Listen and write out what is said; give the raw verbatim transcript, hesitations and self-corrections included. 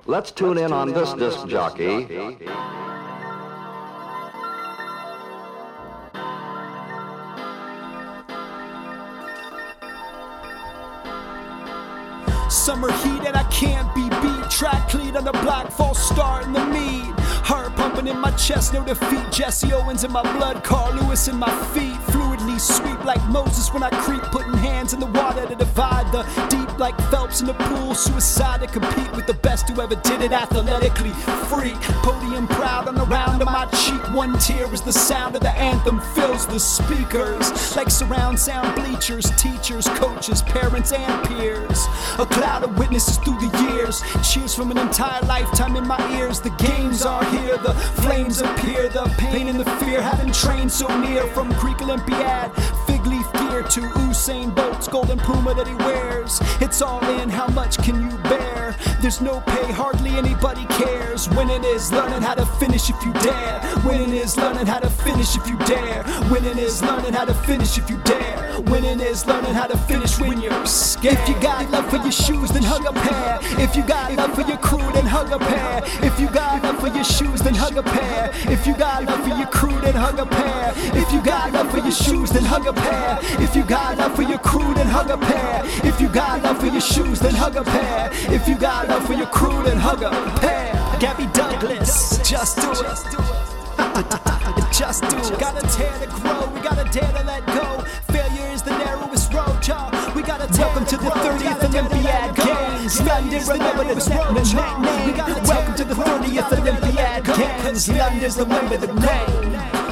Let's tune in on this disc jockey. Summer heat and I can't be beat. Track cleat on the block, false start in the meat. Heart pumping in my chest, no defeat. Jesse Owens in my blood, Carl Lewis in my feet. Fluidly sweep like Moses when I creep. Putting hands in the water to divide the deep like Phelps in the pool. Suicide to compete with the best who ever did it athletically. Freak, podium proud on the round of my cheek. One tear as the sound of the anthem fills the speakers. Like surround sound bleachers, teachers, coaches, parents and peers. A cloud of witnesses through the years. Cheers from an entire lifetime in my ears. The games are here, the flames appear. The pain and the fear having trained so near. From Greek Olympiad, fig leaf gear to Usain Bolt's golden puma that he wears. It's all in, how much can you bear? There's no pay, hardly anybody cares. Winning is learning how to finish if you dare. Winning is learning how to finish if you dare. Winning is learning how to finish if you dare. Winning is learning how to finish when you're scared. If you got love for your shoes, then hug a pair. If you got love for your crew, then hug a pair. If you got love for your shoes, then hug a pair. If you got love for your crew, then hug a pair. If you got love for your shoes, then hug a pair. If you got love for your crew, then hug a pair. If you got love for your shoes, then hug a pair. If you got love for your crew, then hug a pair. Gabby Douglas, just do it. Just do it. Gotta tear to grow, we gotta dare to let go. Failure is the narrowest road, y'all. We gotta welcome to the thirtieth Olympiad Games. London, remember the name. We gotta welcome to the thirtieth Olympiad Games. London's remember the name.